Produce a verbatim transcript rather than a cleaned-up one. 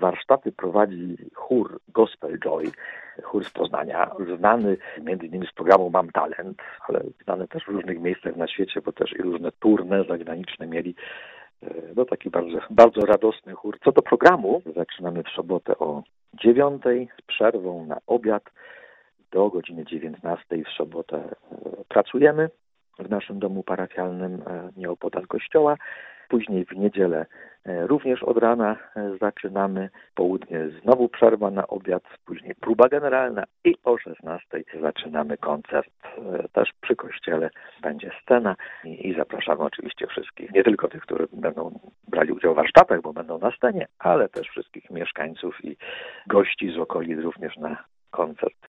Warsztaty prowadzi chór Gospel Joy, chór z Poznania, znany między innymi z programu Mam Talent, ale znany też w różnych miejscach na świecie, bo też i różne tournée zagraniczne mieli. No taki bardzo, bardzo radosny chór. Co do programu, zaczynamy w sobotę o dziewiątej z przerwą na obiad. Do godziny dziewiętnastej w sobotę pracujemy w naszym domu parafialnym nieopodal kościoła. Później w niedzielę również od rana zaczynamy. W południe znowu przerwa na obiad, później próba generalna i o szesnastej zaczynamy koncert. Też przy kościele będzie scena i, i zapraszamy oczywiście wszystkich, nie tylko tych, którzy będą brali udział w warsztatach, bo będą na scenie, ale też wszystkich mieszkańców i gości z okolic również na koncert